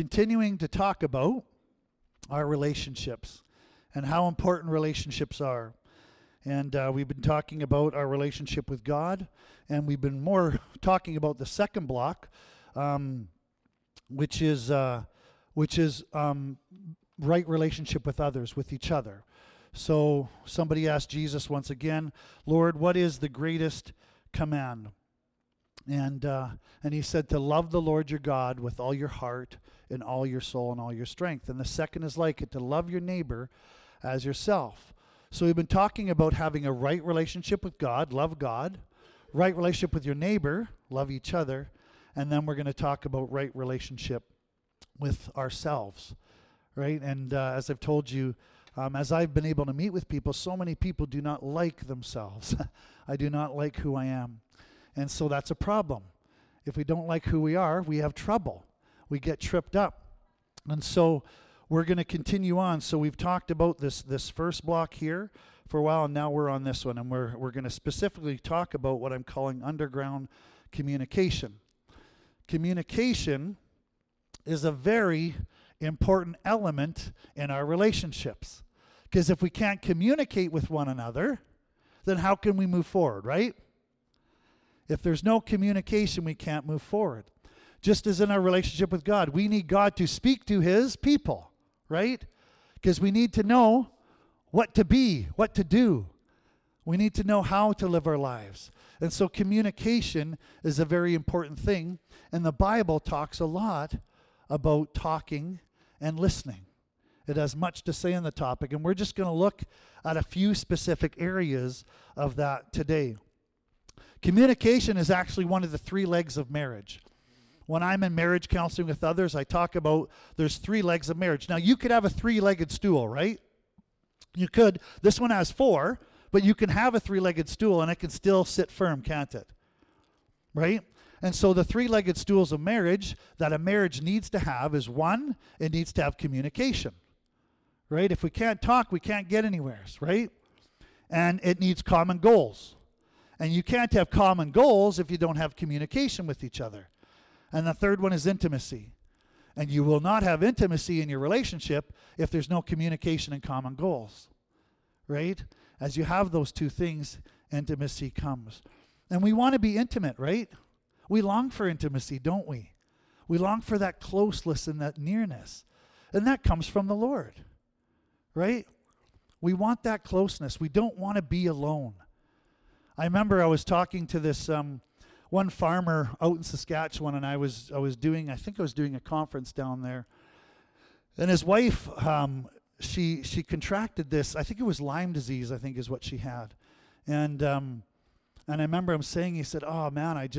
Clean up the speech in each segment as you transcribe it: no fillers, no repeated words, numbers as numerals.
continuing to talk about our relationships and how important relationships are. And we've been talking about our relationship with God, and we've been more talking about the second block, which is right relationship with others, with each other. So somebody asked Jesus once again, Lord, what is the greatest command? And he said to love the Lord your God with all your heart and all your soul and all your strength. And the second is like it, to love your neighbor as yourself. So we've been talking about having a right relationship with God, love God, right relationship with your neighbor, love each other, and then we're going to talk about right relationship with ourselves, right? And as I've told you, as I've been able to meet with people, so many people do not like themselves. I do not like who I am. And so that's a problem. If we don't like who we are, we have trouble. We get tripped up. And so we're going to continue on. So we've talked about this first block here for a while, and now we're on this one. And we're going to specifically talk about what I'm calling underground communication. Communication is a very important element in our relationships. Because if we can't communicate with one another, then how can we move forward, right? If there's no communication, we can't move forward. Just as in our relationship with God, we need God to speak to his people, right? Because we need to know what to be, what to do. We need to know how to live our lives. And so communication is a very important thing. And the Bible talks a lot about talking and listening. It has much to say on the topic. And we're just going to look at a few specific areas of that today. Communication is actually one of the three legs of marriage. When I'm in marriage counseling with others, I talk about there's three legs of marriage. Now, you could have a three-legged stool, right? You could. This one has four, but you can have a three-legged stool and it can still sit firm, can't it? Right? And so the three-legged stools of marriage that a marriage needs to have is one, it needs to have communication, right? If we can't talk, we can't get anywhere, right? And it needs common goals. And you can't have common goals if you don't have communication with each other. And the third one is intimacy. And you will not have intimacy in your relationship if there's no communication and common goals, right? As you have those two things, intimacy comes. And we want to be intimate, right? We long for intimacy, don't we? We long for that closeness and that nearness. And that comes from the Lord, right? We want that closeness. We don't want to be alone. I remember I was talking to this one farmer out in Saskatchewan, and I was doing a conference down there, and his wife, she contracted this. I think it was Lyme disease. I think is what she had, and I remember him saying, he said, "Oh man, I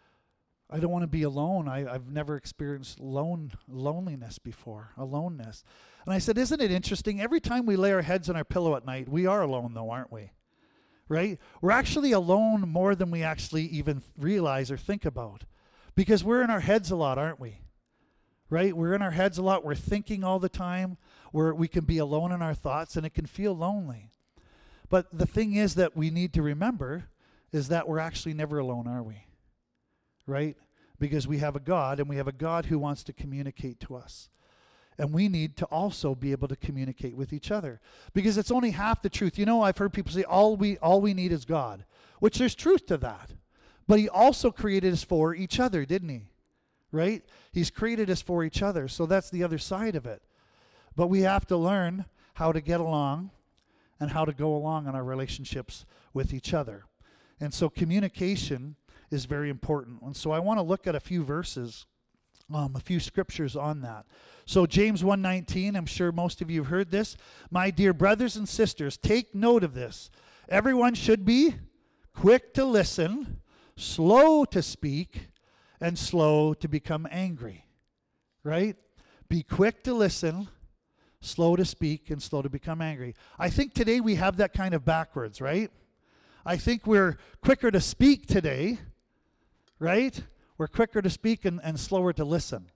don't want to be alone. I've never experienced loneliness before, aloneness." And I said, "Isn't it interesting? Every time we lay our heads on our pillow at night, we are alone, though, aren't we?" Right? We're actually alone more than we actually even realize or think about. Because we're in our heads a lot, aren't we? Right? We're in our heads a lot. We're thinking all the time. We can be alone in our thoughts, and it can feel lonely. But the thing is that we need to remember is that we're actually never alone, are we? Right? Because we have a God, and we have a God who wants to communicate to us. And we need to also be able to communicate with each other. Because it's only half the truth. You know, I've heard people say, all we need is God. Which there's truth to that. But he also created us for each other, didn't he? Right? He's created us for each other. So that's the other side of it. But we have to learn how to get along and how to go along in our relationships with each other. And so communication is very important. And so I want to look at a few verses, a few scriptures on that. So James 1:19, I'm sure most of you have heard this. My dear brothers and sisters, take note of this. Everyone should be quick to listen, slow to speak, and slow to become angry. Right? Be quick to listen, slow to speak, and slow to become angry. I think today we have that kind of backwards, right? I think we're quicker to speak today, right? We're quicker to speak and slower to listen.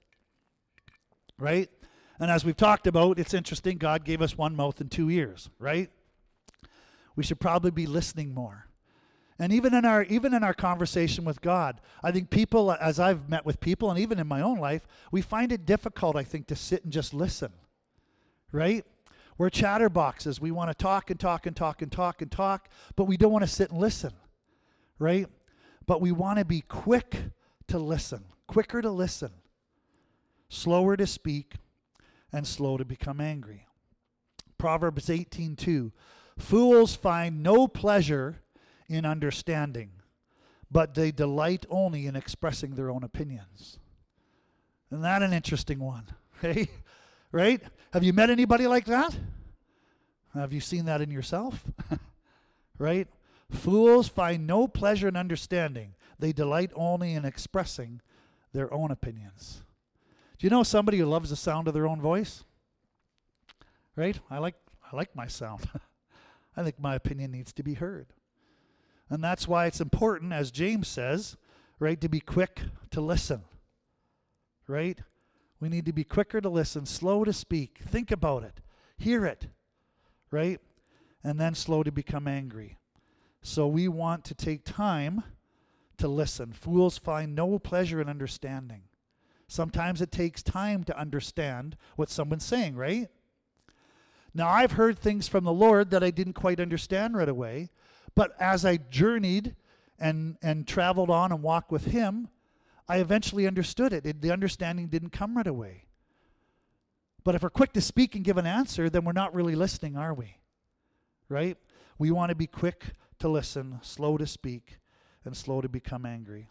Right? And as we've talked about, it's interesting, God gave us one mouth and two ears, right? We should probably be listening more. And even in our conversation with God, I think people, as I've met with people, and even in my own life, we find it difficult, I think, to sit and just listen, right? We're chatterboxes. We want to talk and talk and talk and talk and talk, but we don't want to sit and listen, right? But we want to be quick to listen, quicker to listen, slower to speak, and slow to become angry. Proverbs 18:2, fools find no pleasure in understanding, but they delight only in expressing their own opinions. Isn't that an interesting one? Hey, right? Have you met anybody like that? Have you seen that in yourself? Right? Fools find no pleasure in understanding. They delight only in expressing their own opinions. Do you know somebody who loves the sound of their own voice? Right? I like my sound. I think my opinion needs to be heard. And that's why it's important, as James says, right, to be quick to listen. Right? We need to be quicker to listen, slow to speak, think about it, hear it, right? And then slow to become angry. So we want to take time to listen. Fools find no pleasure in understanding. Sometimes it takes time to understand what someone's saying, right? Now, I've heard things from the Lord that I didn't quite understand right away, but as I journeyed and traveled on and walked with Him, I eventually understood it. The understanding didn't come right away. But if we're quick to speak and give an answer, then we're not really listening, are we? Right? We want to be quick to listen, slow to speak, and slow to become angry.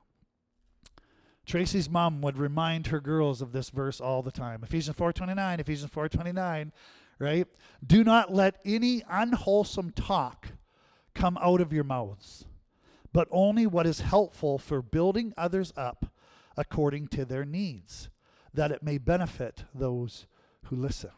Tracy's mom would remind her girls of this verse all the time. Ephesians 4:29, Ephesians 4:29, right? Do not let any unwholesome talk come out of your mouths, but only what is helpful for building others up according to their needs, that it may benefit those who listen.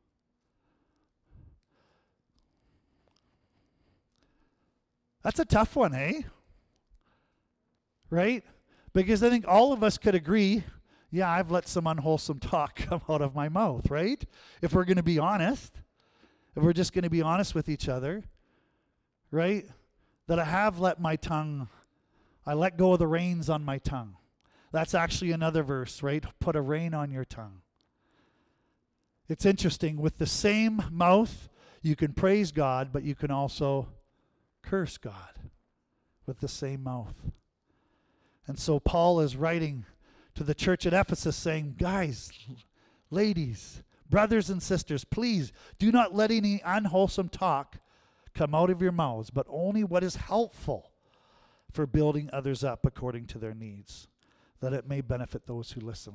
That's a tough one, eh? Right? Because I think all of us could agree, yeah, I've let some unwholesome talk come out of my mouth, right? If we're going to be honest, if we're just going to be honest with each other, right? That I have let my tongue, I let go of the reins on my tongue. That's actually another verse, right? Put a rein on your tongue. It's interesting. With the same mouth, you can praise God, but you can also curse God with the same mouth. And so Paul is writing to the church at Ephesus saying, guys, ladies, brothers and sisters, please do not let any unwholesome talk come out of your mouths, but only what is helpful for building others up according to their needs, that it may benefit those who listen.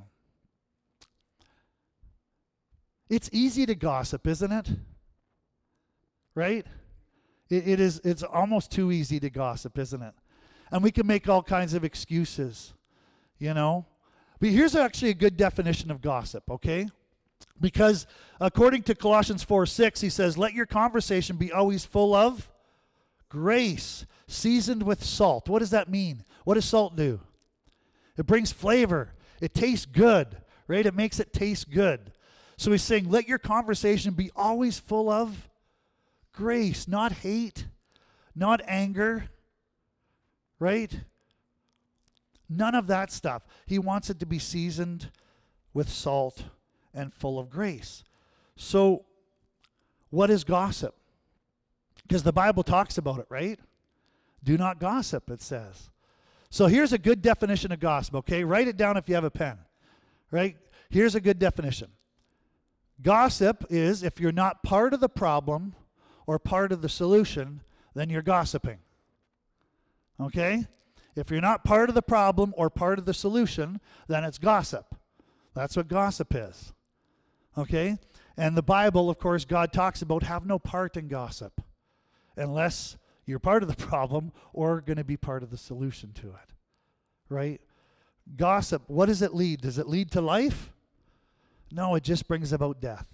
It's easy to gossip, isn't it? Right? It's almost too easy to gossip, isn't it? And we can make all kinds of excuses, you know. But here's actually a good definition of gossip, okay? Because according to Colossians 4:6, he says, let your conversation be always full of grace, seasoned with salt. What does that mean? What does salt do? It brings flavor. It tastes good, right? It makes it taste good. So he's saying, let your conversation be always full of grace, not hate, not anger, right? None of that stuff. He wants it to be seasoned with salt and full of grace. So, what is gossip? Because the Bible talks about it, right? Do not gossip, it says. So here's a good definition of gossip, okay? Write it down if you have a pen, right? Here's a good definition. Gossip is if you're not part of the problem or part of the solution, then you're gossiping. Okay? If you're not part of the problem or part of the solution, then it's gossip. That's what gossip is. Okay? And the Bible, of course, God talks about have no part in gossip unless you're part of the problem or going to be part of the solution to it. Right? Gossip, what does it lead? Does it lead to life? No, it just brings about death.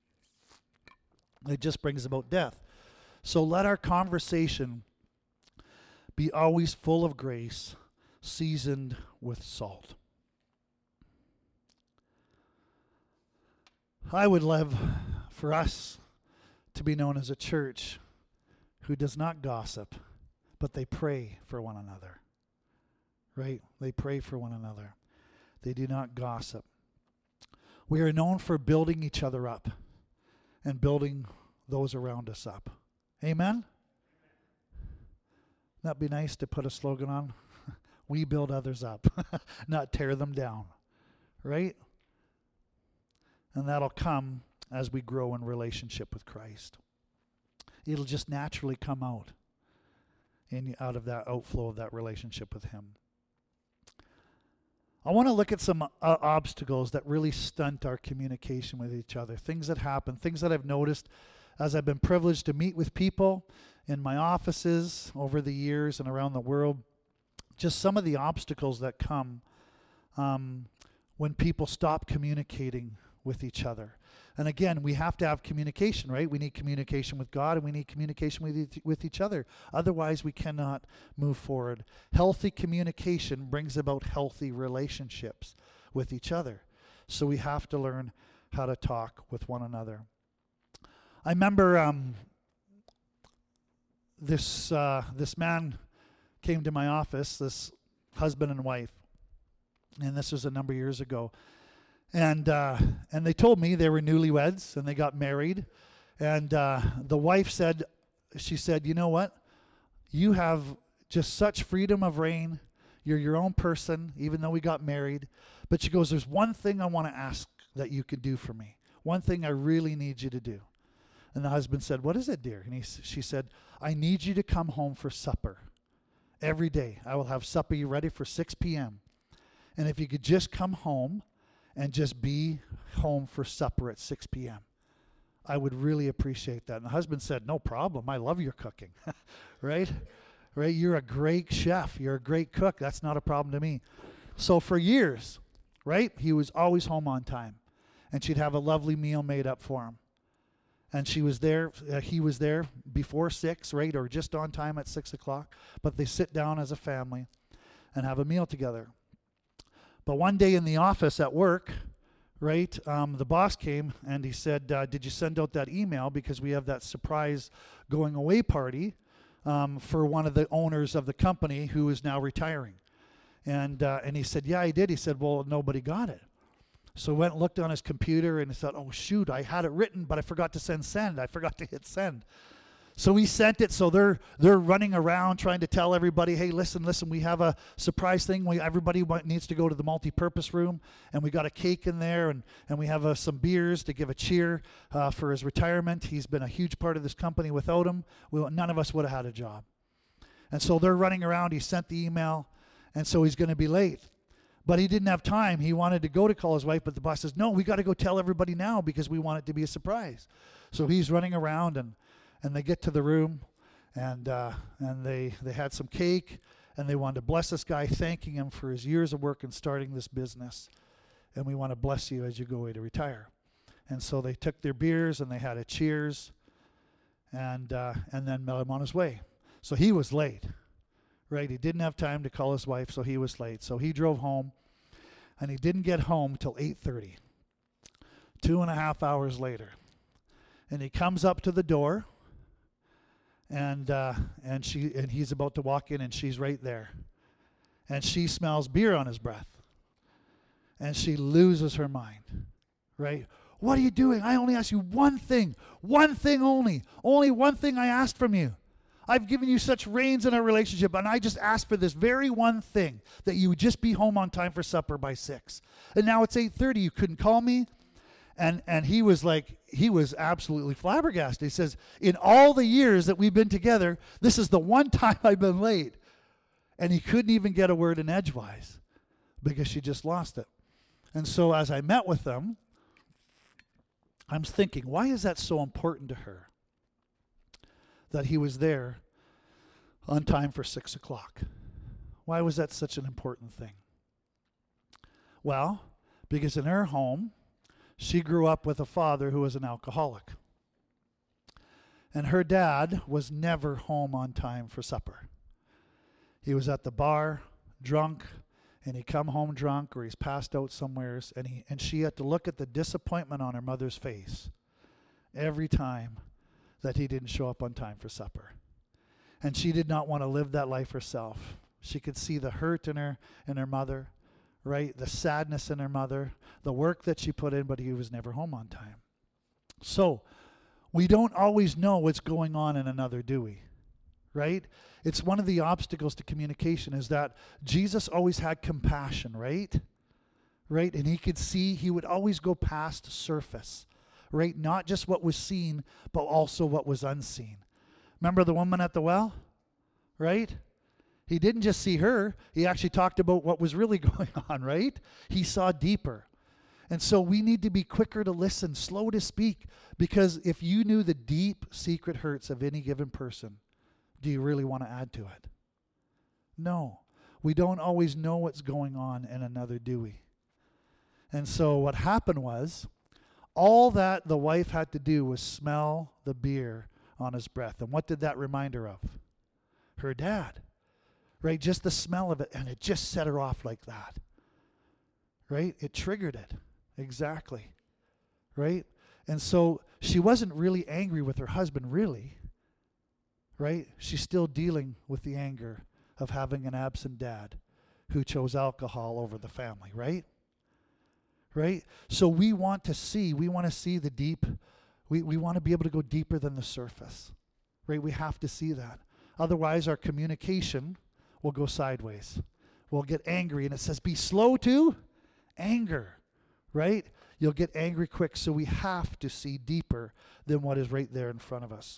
It just brings about death. So let our conversation be always full of grace, seasoned with salt. I would love for us to be known as a church who does not gossip, but they pray for one another, right? They pray for one another. They do not gossip. We are known for building each other up and building those around us up. Amen? That'd be nice to put a slogan on. We build others up, not tear them down, right? And that'll come as we grow in relationship with Christ. It'll just naturally come out out of that outflow of that relationship with Him. I want to look at some obstacles that really stunt our communication with each other. Things that happen, things that I've noticed as I've been privileged to meet with people in my offices over the years and around the world. Just some of the obstacles that come when people stop communicating with each other. And again, we have to have communication, right? We need communication with God and we need communication with each other. Otherwise, we cannot move forward. Healthy communication brings about healthy relationships with each other. So we have to learn how to talk with one another. I remember this man came to my office, this husband and wife, and this was a number of years ago. And they told me they were newlyweds and they got married. And the wife said, you know what? You have just such freedom of reign. You're your own person, even though we got married. But she goes, there's one thing I want to ask that you could do for me. One thing I really need you to do. And the husband said, what is it, dear? And she said, I need you to come home for supper every day. I will have supper you ready for 6 p.m. And if you could just come home and just be home for supper at 6 p.m. I would really appreciate that. And the husband said, no problem. I love your cooking. Right? Right? You're a great chef. You're a great cook. That's not a problem to me. So for years, right, he was always home on time. And she'd have a lovely meal made up for him. And she was there, he was there before 6, right, or just on time at 6 o'clock. But they sit down as a family and have a meal together. But one day in the office at work, right, the boss came and he said, did you send out that email? Because we have that surprise going away party for one of the owners of the company who is now retiring. And he said, yeah, I did. He said, well, nobody got it. So he went and looked on his computer and he thought, oh, shoot, I had it written, but I forgot to send. I forgot to hit send. So he sent it, so they're running around trying to tell everybody, hey, listen, we have a surprise thing. Everybody needs to go to the multi-purpose room, and we got a cake in there, and we have some beers to give a cheer for his retirement. He's been a huge part of this company. Without him, none of us would have had a job. And so they're running around. He sent the email, and so he's going to be late. But he didn't have time. He wanted to go to call his wife, but the boss says, no, we got to go tell everybody now because we want it to be a surprise. So he's running around, and they get to the room, and they had some cake, and they wanted to bless this guy, thanking him for his years of work in starting this business. And we want to bless you as you go away to retire. And so they took their beers, and they had a cheers, and then met him on his way. So he was late, right? He didn't have time to call his wife, so he was late. So he drove home, and he didn't get home till 8:30, 2.5 hours later. And he comes up to the door, and he's about to walk in, and she's right there. And she smells beer on his breath. And she loses her mind, right? What are you doing? I only asked you one thing only. Only one thing I asked from you. I've given you such reins in our relationship, and I just asked for this very one thing, that you would just be home on time for supper by 6. And now it's 8:30. You couldn't call me? And he was absolutely flabbergasted. He says, in all the years that we've been together, this is the one time I've been late. And he couldn't even get a word in edgewise because she just lost it. And so as I met with them, I'm thinking, why is that so important to her? That he was there on time for 6 o'clock. Why was that such an important thing? Well, because in her home, she grew up with a father who was an alcoholic. And her dad was never home on time for supper. He was at the bar, drunk, and he'd come home drunk, or he's passed out somewheres, and she had to look at the disappointment on her mother's face every time that he didn't show up on time for supper. And she did not want to live that life herself. She could see the hurt in her mother, right? The sadness in her mother, the work that she put in, but he was never home on time. So we don't always know what's going on in another, do we? Right? It's one of the obstacles to communication is that Jesus always had compassion, right? Right? And he could see, he would always go past surface, right? Not just what was seen, but also what was unseen. Remember the woman at the well? Right? He didn't just see her. He actually talked about what was really going on, right? He saw deeper. And so we need to be quicker to listen, slow to speak, because if you knew the deep secret hurts of any given person, do you really want to add to it? No. We don't always know what's going on in another, do we? And so what happened was, all that the wife had to do was smell the beer on his breath. And what did that remind her of? Her dad. Right? Just the smell of it, and it just set her off like that. Right? It triggered it. Exactly. Right? And so she wasn't really angry with her husband, really. Right? She's still dealing with the anger of having an absent dad who chose alcohol over the family, right? Right? So we want to see the deep. We want to be able to go deeper than the surface. Right? We have to see that. Otherwise, our communication will go sideways. We'll get angry, and it says, be slow to anger. Right? You'll get angry quick, so we have to see deeper than what is right there in front of us.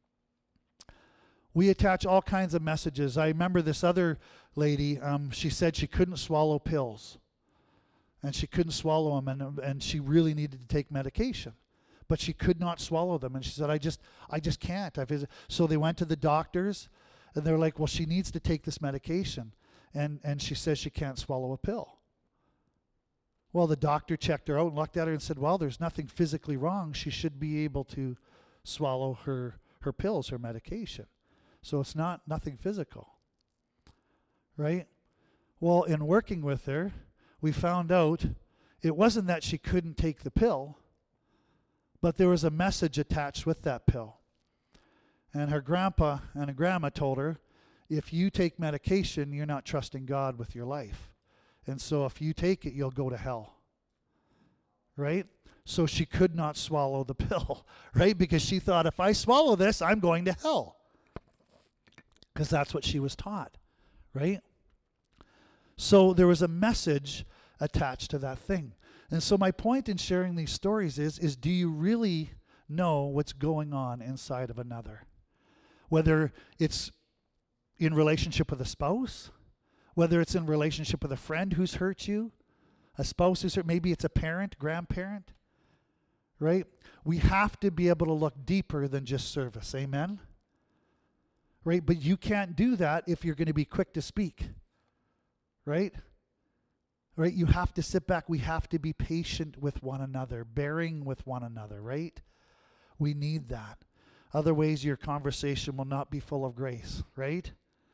We attach all kinds of messages. I remember this other lady, she said she couldn't swallow pills. And she couldn't swallow them, and she really needed to take medication. But she could not swallow them. And she said, I just can't. So they went to the doctors, and they're like, well, she needs to take this medication. And she says she can't swallow a pill. Well, the doctor checked her out and looked at her and said, well, there's nothing physically wrong. She should be able to swallow her pills, her medication. So it's nothing physical, right? Well, in working with her, we found out it wasn't that she couldn't take the pill, but there was a message attached with that pill. And her grandpa and her grandma told her, if you take medication, you're not trusting God with your life. And so if you take it, you'll go to hell, right? So she could not swallow the pill, right? Because she thought, if I swallow this, I'm going to hell. Because that's what she was taught, right? So there was a message attached to that thing. And so my point in sharing these stories is do you really know what's going on inside of another? Whether it's in relationship with a spouse, whether it's in relationship with a friend who's hurt you, a spouse who's hurt, maybe it's a parent, grandparent, right? We have to be able to look deeper than just service, amen? Right? But you can't do that if you're going to be quick to speak. Right? Right? You have to sit back. We have to be patient with one another, bearing with one another, right? We need that. Otherwise, your conversation will not be full of grace, right?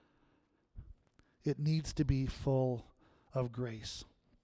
It needs to be full of grace.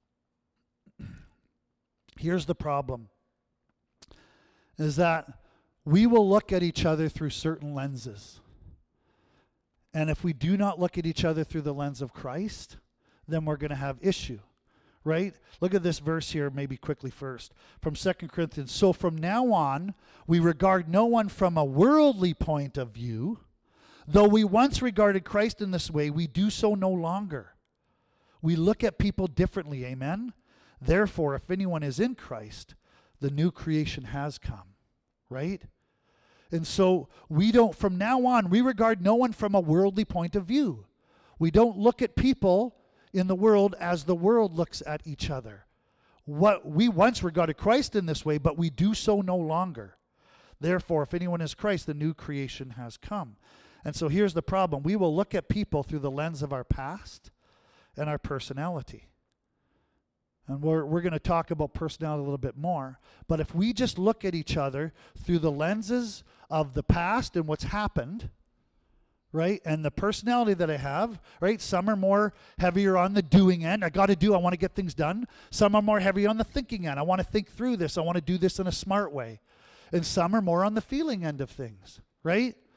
Here's the problem, is that we will look at each other through certain lenses. And if we do not look at each other through the lens of Christ, then we're going to have issue, right? Look at this verse here, maybe quickly first, from 2 Corinthians. So from now on, we regard no one from a worldly point of view. Though we once regarded Christ in this way, we do so no longer. We look at people differently, amen? Therefore, if anyone is in Christ, the new creation has come, right? And so from now on, we regard no one from a worldly point of view. We don't look at people in the world as the world looks at each other. What we once regarded Christ in this way, but we do so no longer. Therefore, if anyone is Christ, the new creation has come. And so here's the problem. We will look at people through the lens of our past and our personality. And we're going to talk about personality a little bit more. But if we just look at each other through the lenses of the past and what's happened, right, and the personality that I have, right, some are more heavier on the doing end. I want to get things done. Some are more heavy on the thinking end. I want to think through this. I want to do this in a smart way. And some are more on the feeling end of things, right?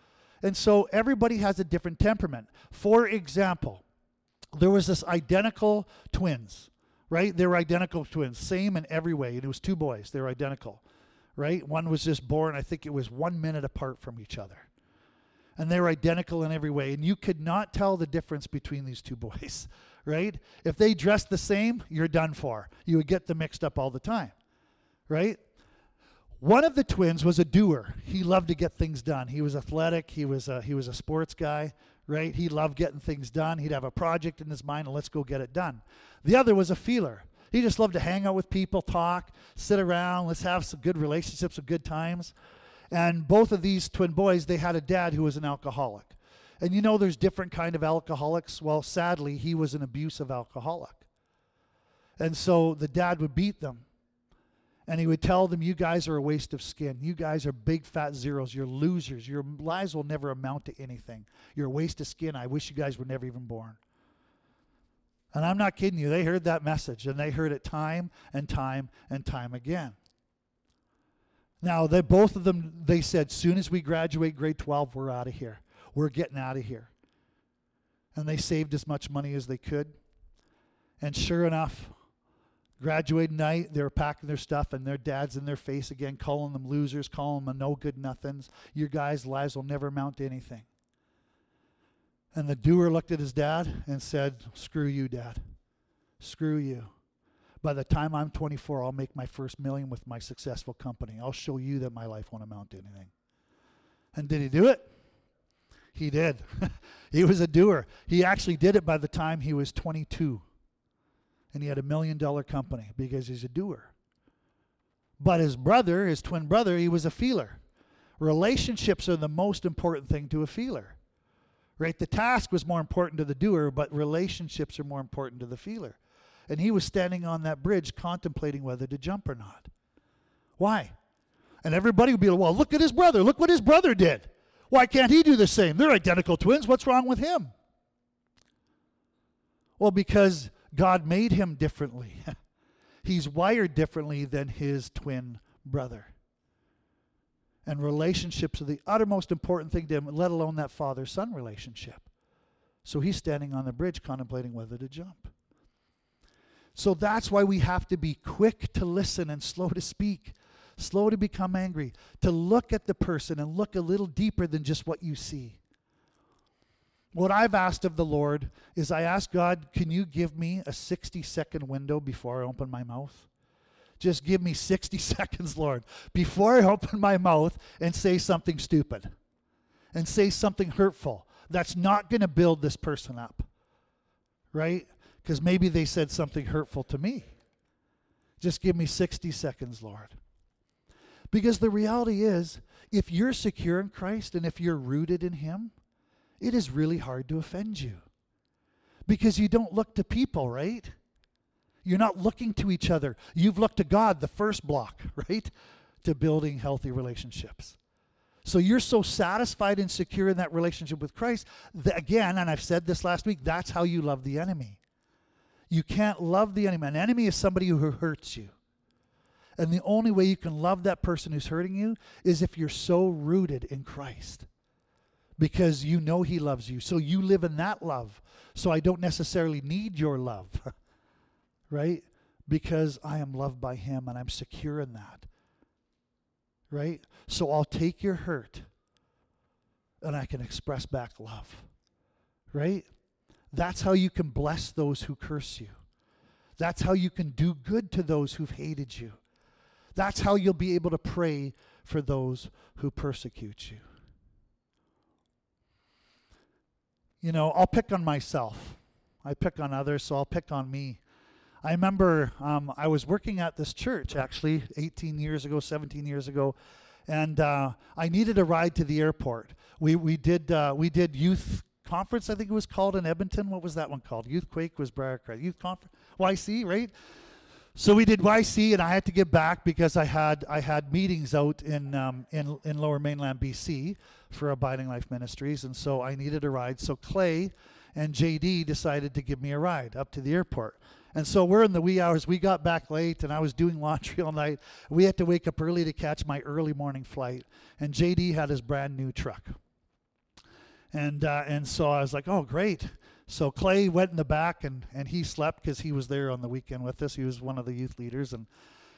And so everybody has a different temperament. For example, there was this identical twins, right? They were identical twins, same in every way. And it was two boys. They were identical, right? One was just born, I think it was 1 minute apart from each other. And they were identical in every way. And you could not tell the difference between these two boys, right? If they dressed the same, you're done for. You would get them mixed up all the time, right? One of the twins was a doer. He loved to get things done. He was athletic. He was a sports guy, right? He loved getting things done. He'd have a project in his mind, and let's go get it done. The other was a feeler. He just loved to hang out with people, talk, sit around, let's have some good relationships, some good times. And both of these twin boys, they had a dad who was an alcoholic. And you know there's different kind of alcoholics. Well, sadly, he was an abusive alcoholic. And so the dad would beat them. And he would tell them, you guys are a waste of skin. You guys are big fat zeros. You're losers. Your lives will never amount to anything. You're a waste of skin. I wish you guys were never even born. And I'm not kidding you. They heard that message, and they heard it time and time and time again. Now, both of them, they said, soon as we graduate grade 12, we're out of here. We're getting out of here. And they saved as much money as they could. And sure enough, graduating night, they were packing their stuff, and their dad's in their face again, calling them losers, calling them no good nothings. Your guys' lives will never amount to anything. And the doer looked at his dad and said, screw you, Dad. Screw you. By the time I'm 24, I'll make my first million with my successful company. I'll show you that my life won't amount to anything. And did he do it? He did. He was a doer. He actually did it by the time he was 22. And he had $1 million company because he's a doer. But his brother, his twin brother, he was a feeler. Relationships are the most important thing to a feeler. Right? The task was more important to the doer, but relationships are more important to the feeler. And he was standing on that bridge contemplating whether to jump or not. Why? And everybody would be like, well, look at his brother. Look what his brother did. Why can't he do the same? They're identical twins. What's wrong with him? Well, because God made him differently. He's wired differently than his twin brother. And relationships are the uttermost important thing to him, let alone that father-son relationship. So he's standing on the bridge contemplating whether to jump. So that's why we have to be quick to listen and slow to speak, slow to become angry, to look at the person and look a little deeper than just what you see. What I've asked of the Lord is I ask God, can you give me a 60-second window before I open my mouth? Just give me 60 seconds, Lord, before I open my mouth and say something stupid and say something hurtful that's not going to build this person up, right? Because maybe they said something hurtful to me. Just give me 60 seconds, Lord. Because the reality is, if you're secure in Christ and if you're rooted in Him, it is really hard to offend you. Because you don't look to people, right? You're not looking to each other. You've looked to God, the first block, right? To building healthy relationships. So you're so satisfied and secure in that relationship with Christ, that again, and I've said this last week, that's how you love the enemy. You can't love the enemy. An enemy is somebody who hurts you. And the only way you can love that person who's hurting you is if you're so rooted in Christ. Because you know He loves you. So you live in that love. So I don't necessarily need your love. Right? Because I am loved by Him and I'm secure in that. Right? So I'll take your hurt and I can express back love. Right? That's how you can bless those who curse you. That's how you can do good to those who've hated you. That's how you'll be able to pray for those who persecute you. You know, I'll pick on myself. I pick on others, so I'll pick on me. I remember I was working at this church, actually, 18 years ago, 17 years ago, and I needed a ride to the airport. We did youth conference, I think it was called, in Edmonton. What was that one called? Youth Quake was Briarcrest. Youth Conference, YC, right? So we did YC, and I had to get back because I had meetings out in Lower Mainland, BC, for Abiding Life Ministries, and so I needed a ride. So Clay and JD decided to give me a ride up to the airport. And so we're in the wee hours. We got back late, and I was doing laundry all night. We had to wake up early to catch my early morning flight, and JD had his brand new truck. And so I was like, oh, great. So Clay went in the back, and he slept because he was there on the weekend with us. He was one of the youth leaders, and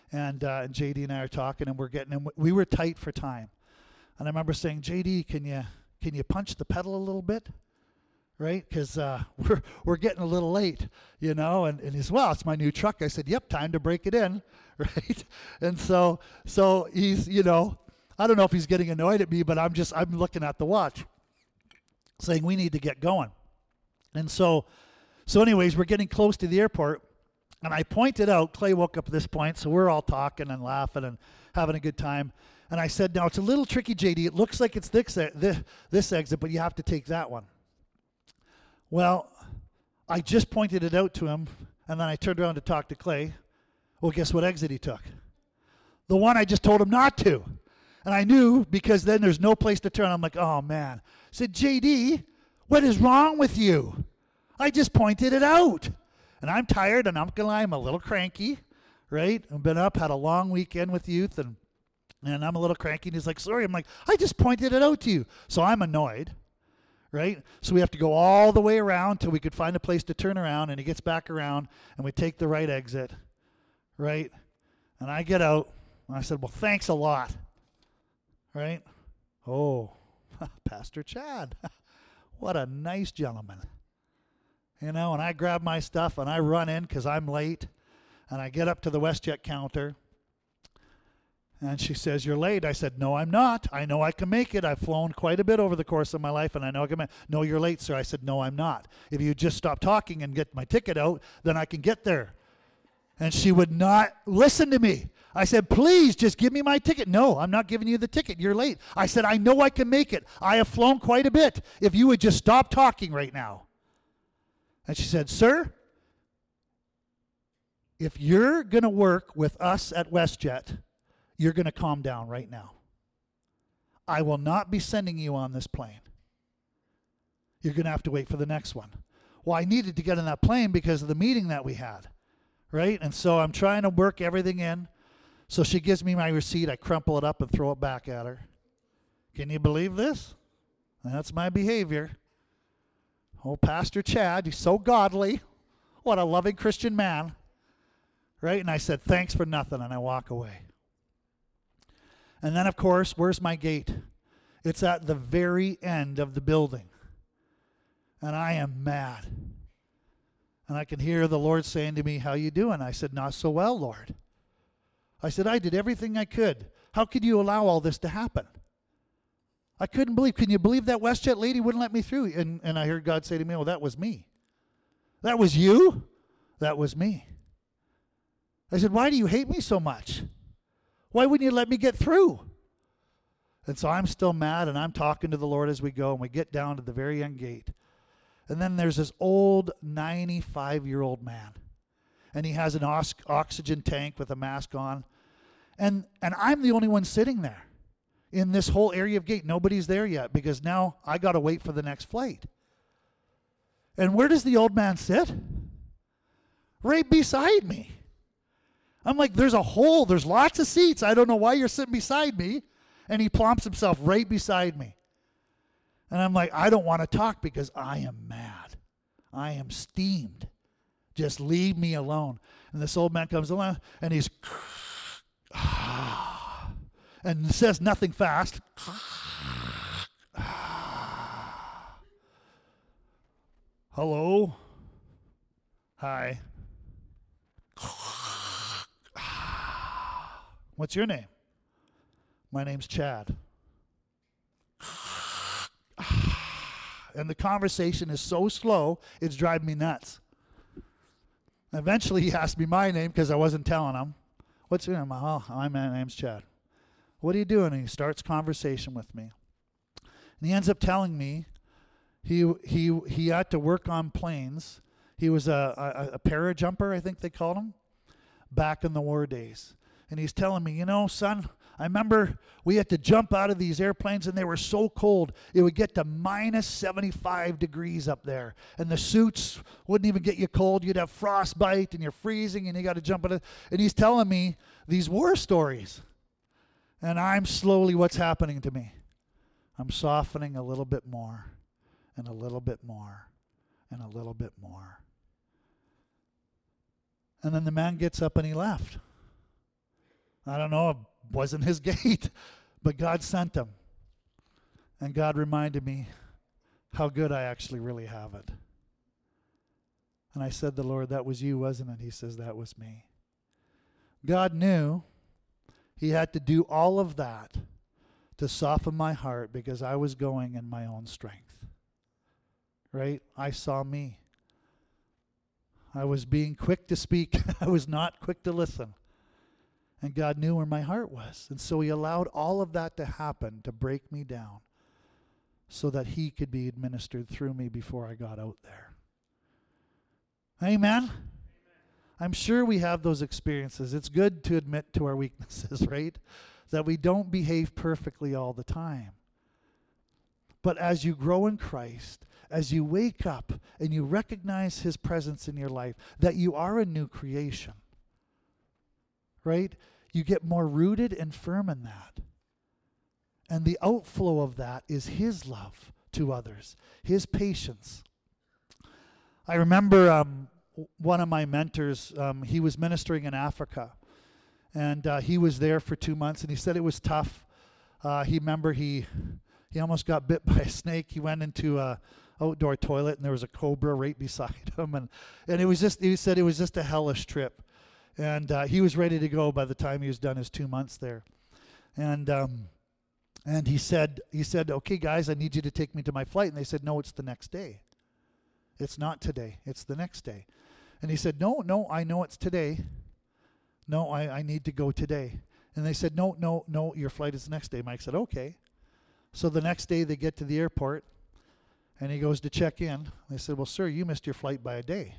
JD and I are talking, and we were tight for time. And I remember saying, JD, can you punch the pedal a little bit? Right? Because we're getting a little late, And he's, well, it's my new truck. I said, yep, time to break it in, right? And so he's, I don't know if he's getting annoyed at me, but I'm looking at the watch, saying we need to get going. And so anyways, we're getting close to the airport, and I pointed out, Clay woke up at this point, so we're all talking and laughing and having a good time. And I said, now it's a little tricky, JD. It looks like it's this exit, but you have to take that one. Well, I just pointed it out to him, and then I turned around to talk to Clay. Well, guess what exit he took? The one I just told him not to. And I knew, because then there's no place to turn. I'm like, oh, man. I said, JD, what is wrong with you? I just pointed it out. And I'm tired, and I'm going to lie, I'm a little cranky, right? I've been up, had a long weekend with youth, and I'm a little cranky. And he's like, sorry. I'm like, I just pointed it out to you. So I'm annoyed. Right? So we have to go all the way around till we could find a place to turn around, and he gets back around, and we take the right exit, right? And I get out, and I said, well, thanks a lot, right? Oh, Pastor Chad, what a nice gentleman. And I grab my stuff, and I run in because I'm late, and I get up to the WestJet counter, and she says, you're late. I said, no, I'm not. I know I can make it. I've flown quite a bit over the course of my life, and I know I can make it. No, you're late, sir. I said, no, I'm not. If you just stop talking and get my ticket out, then I can get there. And she would not listen to me. I said, please, just give me my ticket. No, I'm not giving you the ticket. You're late. I said, I know I can make it. I have flown quite a bit. If you would just stop talking right now. And she said, sir, if you're going to work with us at WestJet, you're going to calm down right now. I will not be sending you on this plane. You're going to have to wait for the next one. Well, I needed to get on that plane because of the meeting that we had, right? And so I'm trying to work everything in. So she gives me my receipt. I crumple it up and throw it back at her. Can you believe this? That's my behavior. Oh, Pastor Chad, he's so godly. What a loving Christian man, right? And I said, thanks for nothing, and I walk away. And then, of course, where's my gate? It's at the very end of the building. And I am mad. And I can hear the Lord saying to me, how you doing? I said, not so well, Lord. I said, I did everything I could. How could you allow all this to happen? I couldn't believe. Can you believe that WestJet lady wouldn't let me through? And I heard God say to me, oh, that was me. That was you? That was me. I said, why do you hate me so much? Why wouldn't you let me get through? And so I'm still mad, and I'm talking to the Lord as we go, and we get down to the very end gate. And then there's this old 95-year-old man, and he has an oxygen tank with a mask on. And I'm the only one sitting there in this whole area of gate. Nobody's there yet because now I got to wait for the next flight. And where does the old man sit? Right beside me. I'm like, there's a hole. There's lots of seats. I don't know why you're sitting beside me. And he plumps himself right beside me. And I'm like, I don't want to talk because I am mad. I am steamed. Just leave me alone. And this old man comes along, and he's and says nothing fast. Hello? Hi. What's your name? My name's Chad. And the conversation is so slow, it's driving me nuts. Eventually, he asked me my name because I wasn't telling him. What's your name? Oh, my name's Chad. What are you doing? And he starts conversation with me. And he ends up telling me he had to work on planes. He was a parajumper, I think they called him, back in the war days. And he's telling me, son, I remember we had to jump out of these airplanes, and they were so cold. It would get to minus 75 degrees up there. And the suits wouldn't even get you cold. You'd have frostbite, and you're freezing, and you got to jump out of. And he's telling me these war stories. And I'm slowly, what's happening to me? I'm softening a little bit more. and a little bit more and a little bit more. And then the man gets up and he left. I don't know, it wasn't his gate, but God sent him. And God reminded me how good I actually really have it. And I said to the Lord, that was you, wasn't it? He says, that was me. God knew he had to do all of that to soften my heart because I was going in my own strength. Right? I saw me. I was being quick to speak. I was not quick to listen. And God knew where my heart was. And so he allowed all of that to happen to break me down so that he could be administered through me before I got out there. Amen? I'm sure we have those experiences. It's good to admit to our weaknesses, right? That we don't behave perfectly all the time. But as you grow in Christ, as you wake up and you recognize his presence in your life, that you are a new creation, right? You get more rooted and firm in that. And the outflow of that is his love to others, his patience. I remember one of my mentors, he was ministering in Africa. And he was there for 2 months, and he said it was tough. He almost got bit by a snake. He went into a outdoor toilet, and there was a cobra right beside him. And it was just, he said it was just a hellish trip. And he was ready to go by the time he was done his 2 months there. And he said, okay, guys, I need you to take me to my flight. And they said, no, it's the next day. It's not today. It's the next day. And he said, no, I know it's today. No, I need to go today. And they said, no, your flight is the next day. Mike said, okay. So the next day they get to the airport, and he goes to check in. They said, well, sir, you missed your flight by a day.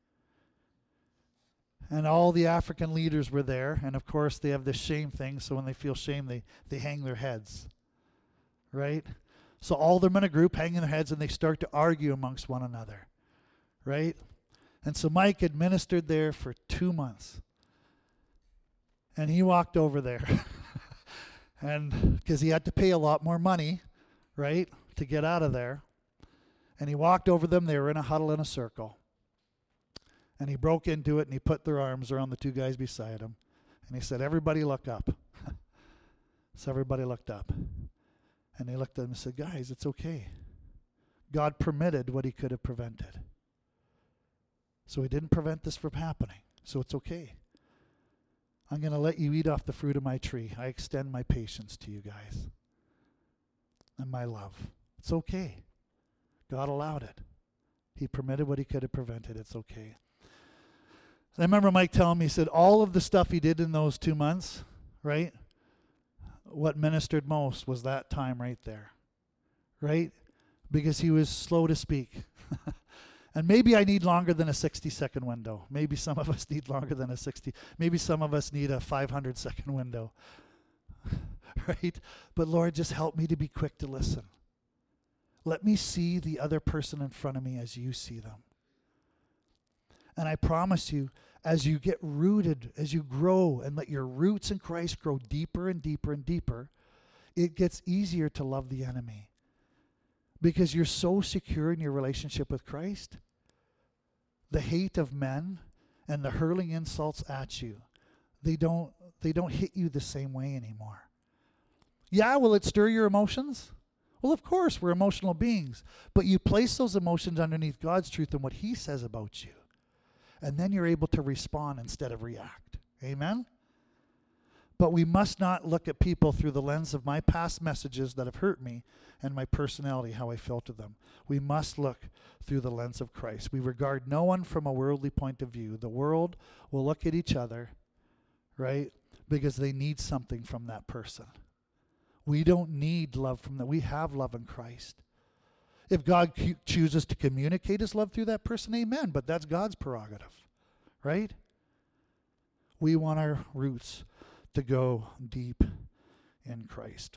And all the African leaders were there, and of course they have this shame thing, so when they feel shame, they hang their heads, right? So all of them in a group hanging their heads, and they start to argue amongst one another, right? And so Mike had ministered there for 2 months. And he walked over there, and because he had to pay a lot more money, right, to get out of there. And he walked over them. They were in a huddle in a circle. And he broke into it, and he put their arms around the two guys beside him. And he said, everybody look up. So everybody looked up. And he looked at them and said, guys, it's okay. God permitted what he could have prevented. So he didn't prevent this from happening. So it's okay. I'm going to let you eat off the fruit of my tree. I extend my patience to you guys and my love. It's okay. God allowed it. He permitted what he could have prevented. It's okay. I remember Mike telling me, he said, all of the stuff he did in those 2 months, right? What ministered most was that time right there, right? Because he was slow to speak. And maybe I need longer than a 60-second window. Maybe some of us need longer than a 60. Maybe some of us need a 500-second window. Right? But Lord, just help me to be quick to listen. Let me see the other person in front of me as you see them. And I promise you, as you get rooted, as you grow and let your roots in Christ grow deeper and deeper and deeper, it gets easier to love the enemy. Because you're so secure in your relationship with Christ, the hate of men and the hurling insults at you, they don't hit you the same way anymore. Yeah, will it stir your emotions? Well, of course, we're emotional beings. But you place those emotions underneath God's truth and what he says about you. And then you're able to respond instead of react. Amen? But we must not look at people through the lens of my past messages that have hurt me and my personality, how I filter them. We must look through the lens of Christ. We regard no one from a worldly point of view. The world will look at each other, right, because they need something from that person. We don't need love from them. We have love in Christ. If God chooses to communicate his love through that person, amen, but that's God's prerogative, right? We want our roots to go deep in Christ.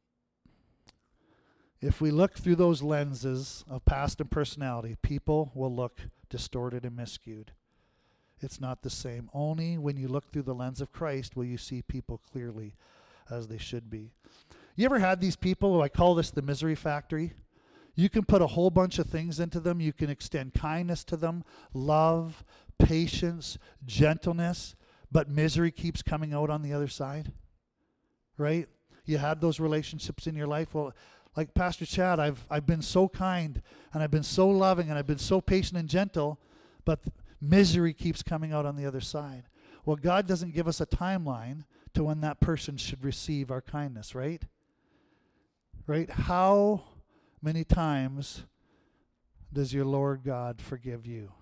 If we look through those lenses of past and personality, people will look distorted and miscued. It's not the same. Only when you look through the lens of Christ will you see people clearly as they should be. You ever had these people, who I call this the misery factory? You can put a whole bunch of things into them. You can extend kindness to them, love, patience, gentleness, but misery keeps coming out on the other side, right? You had those relationships in your life. Well, like Pastor Chad, I've been so kind, and I've been so loving, and I've been so patient and gentle, but misery keeps coming out on the other side. Well, God doesn't give us a timeline to when that person should receive our kindness, right? Right? How many times does your Lord God forgive you?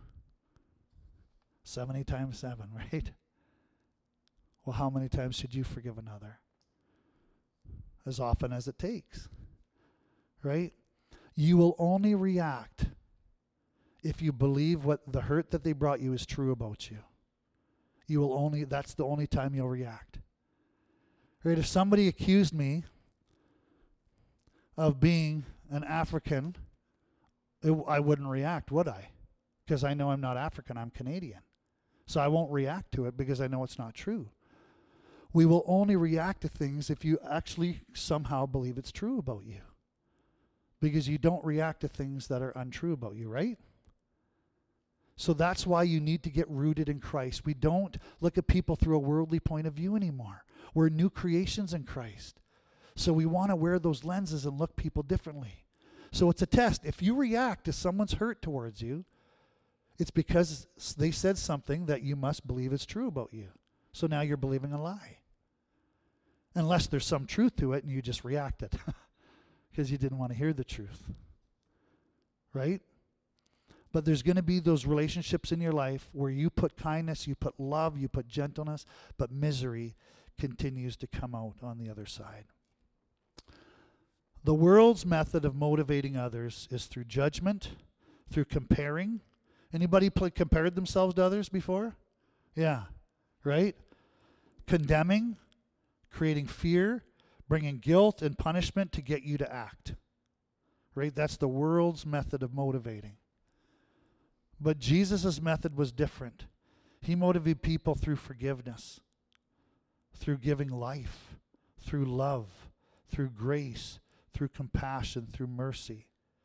70 times 7, right? Well, how many times should you forgive another? As often as it takes, right? You will only react if you believe what the hurt that they brought you is true about you. That's the only time you'll react. Right? If somebody accused me of being an African, I wouldn't react, would I? Because I know I'm not African, I'm Canadian. So I won't react to it because I know it's not true. We will only react to things if you actually somehow believe it's true about you. Because you don't react to things that are untrue about you, right? So that's why you need to get rooted in Christ. We don't look at people through a worldly point of view anymore. We're new creations in Christ. So we want to wear those lenses and look people differently. So it's a test. If you react to someone's hurt towards you, it's because they said something that you must believe is true about you. So now you're believing a lie. Unless there's some truth to it and you just reacted because you didn't want to hear the truth. Right? But there's going to be those relationships in your life where you put kindness, you put love, you put gentleness, but misery continues to come out on the other side. The world's method of motivating others is through judgment, through comparing. Anybody compared themselves to others before? Yeah, right? Condemning, creating fear, bringing guilt and punishment to get you to act. Right? That's the world's method of motivating. But Jesus' method was different. He motivated people through forgiveness, through giving life, through love, through grace, through compassion, through mercy.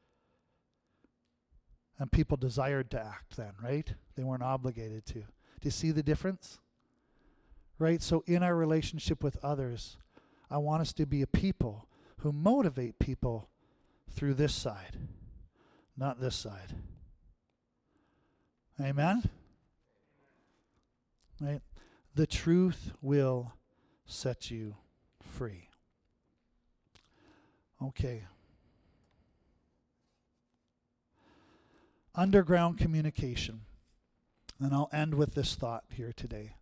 And people desired to act then, right? They weren't obligated to. Do you see the difference? Right? So in our relationship with others, I want us to be a people who motivate people through this side, not this side. Amen? Right? The truth will set you free. Okay. Underground communication. And I'll end with this thought here today.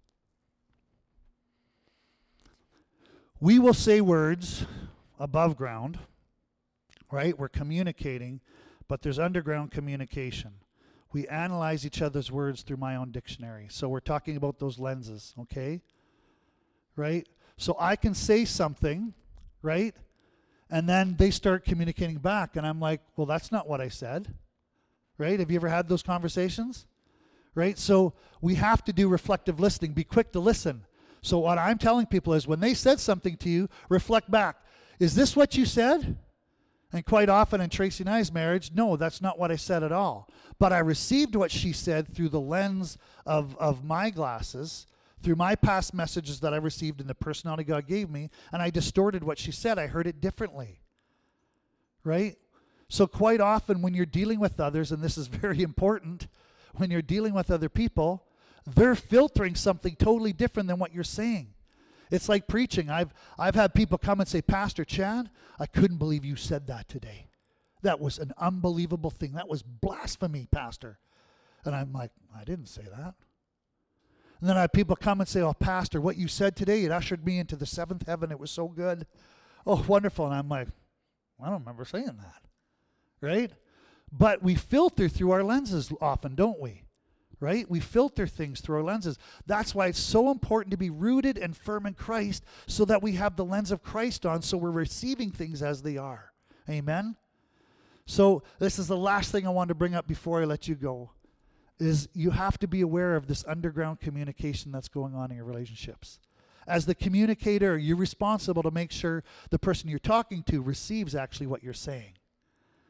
We will say words above ground, right? We're communicating, but there's underground communication. We analyze each other's words through my own dictionary. So we're talking about those lenses, okay? Right? So I can say something, right? And then they start communicating back, and I'm like, well, that's not what I said. Right? Have you ever had those conversations? Right? So we have to do reflective listening. Be quick to listen. So what I'm telling people is when they said something to you, reflect back. Is this what you said? And quite often in Tracy and I's marriage, no, that's not what I said at all. But I received what she said through the lens of my glasses, through my past messages that I received in the personality God gave me, and I distorted what she said. I heard it differently. Right? So quite often when you're dealing with others, and this is very important, when you're dealing with other people, they're filtering something totally different than what you're saying. It's like preaching. I've had people come and say, Pastor Chad, I couldn't believe you said that today. That was an unbelievable thing. That was blasphemy, Pastor. And I'm like, I didn't say that. And then I have people come and say, oh, Pastor, what you said today, it ushered me into the seventh heaven. It was so good. Oh, wonderful. And I'm like, I don't remember saying that. Right? But we filter through our lenses often, don't we? Right? We filter things through our lenses. That's why it's so important to be rooted and firm in Christ so that we have the lens of Christ on so we're receiving things as they are. Amen? So this is the last thing I want to bring up before I let you go, is you have to be aware of this underground communication that's going on in your relationships. As the communicator, you're responsible to make sure the person you're talking to receives actually what you're saying.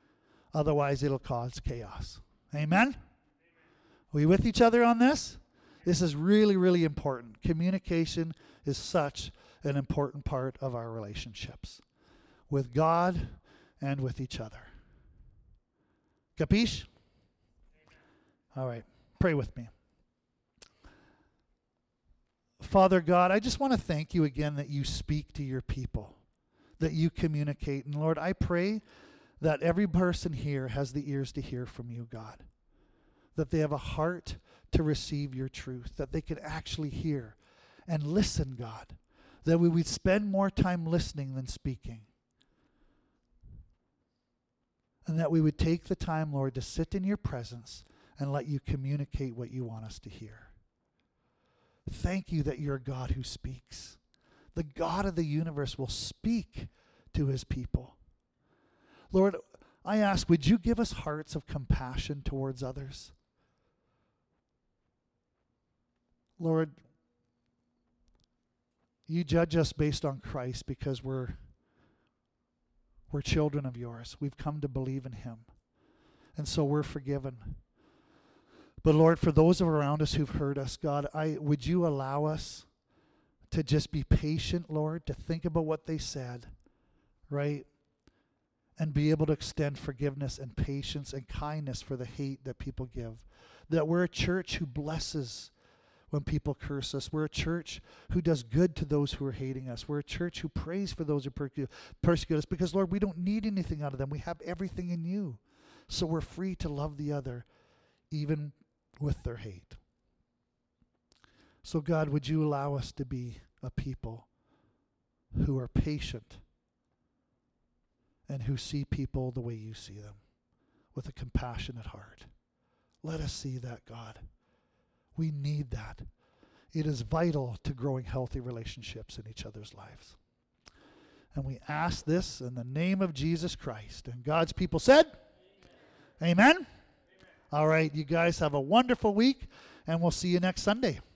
Otherwise, it'll cause chaos. Amen? Are we with each other on this? This is really, really important. Communication is such an important part of our relationships with God and with each other. Capiche? All right. Pray with me. Father God, I just want to thank you again that you speak to your people, that you communicate. And Lord, I pray that every person here has the ears to hear from you, God, that they have a heart to receive your truth, that they could actually hear and listen, God, that we would spend more time listening than speaking, and that we would take the time, Lord, to sit in your presence and let you communicate what you want us to hear. Thank you that you're a God who speaks. The God of the universe will speak to his people. Lord, I ask, would you give us hearts of compassion towards others? Lord, you judge us based on Christ because we're children of yours. We've come to believe in him. And so we're forgiven. But Lord, for those around us who've hurt us, God, would you allow us to just be patient, Lord, to think about what they said, right? And be able to extend forgiveness and patience and kindness for the hate that people give. That we're a church who blesses when people curse us. We're a church who does good to those who are hating us. We're a church who prays for those who persecute us because, Lord, we don't need anything out of them. We have everything in you. So we're free to love the other, even with their hate. So, God, would you allow us to be a people who are patient and who see people the way you see them, with a compassionate heart. Let us see that, God. We need that. It is vital to growing healthy relationships in each other's lives. And we ask this in the name of Jesus Christ. And God's people said, Amen. Amen? All right, you guys have a wonderful week, and we'll see you next Sunday.